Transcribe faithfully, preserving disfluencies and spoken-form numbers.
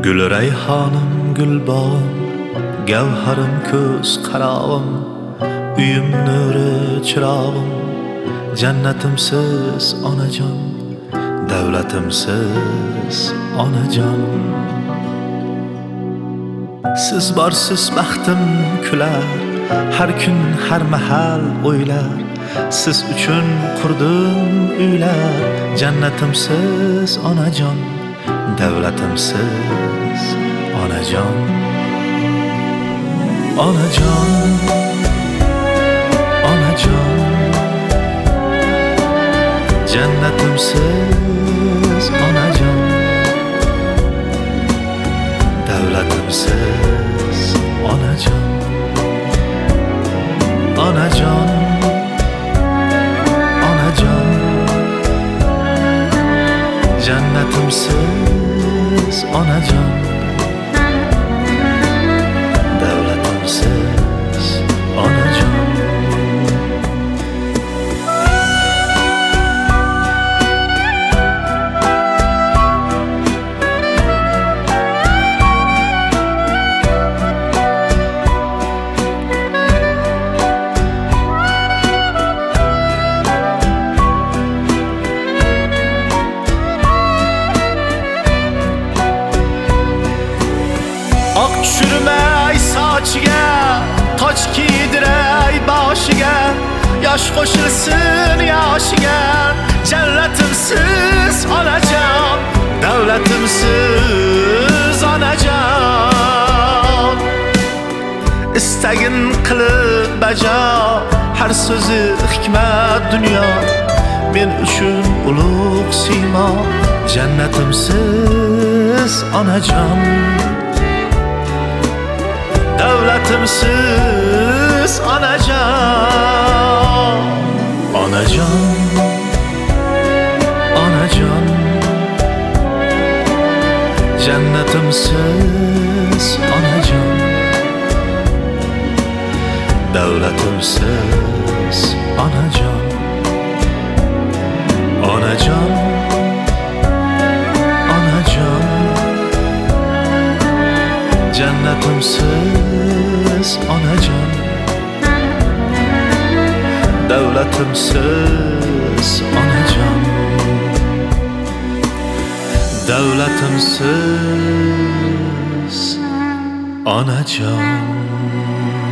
Gül rayhanım, gül bağım, gavharim ko'z qarog'im, uyim nuri chirog'im, jannatimsiz onajon, davlatimsiz onajon. Siz borsiz baxtim kular, har kun har mahal o'ylar, siz uchun qurdim uylar, jannatimsiz onajon, davlatimsiz onajon. Onajon, onajon, jannatimsiz onajon, davlatimsiz onajon. Onajon, onajon, jannatimsiz onajon, davlatimsiz onajon. Oq tushirmay sochiga, toj kiydiray boshiga, yosh qo'shilsin yoshiga, jannatimsiz onajon, davlatimsiz onajon. Istagin qilib bajo, har so'zi hikmat dunyo, men uchun ulug' siymo, jannatimsiz onajon, davlatimsiz onajon. Onajon, onajon, jannatimsiz onajon, davlatimsiz onajon. Onajon, onajon, jannatimsiz onajon, davlatimsiz onajon, davlatimsiz onajon.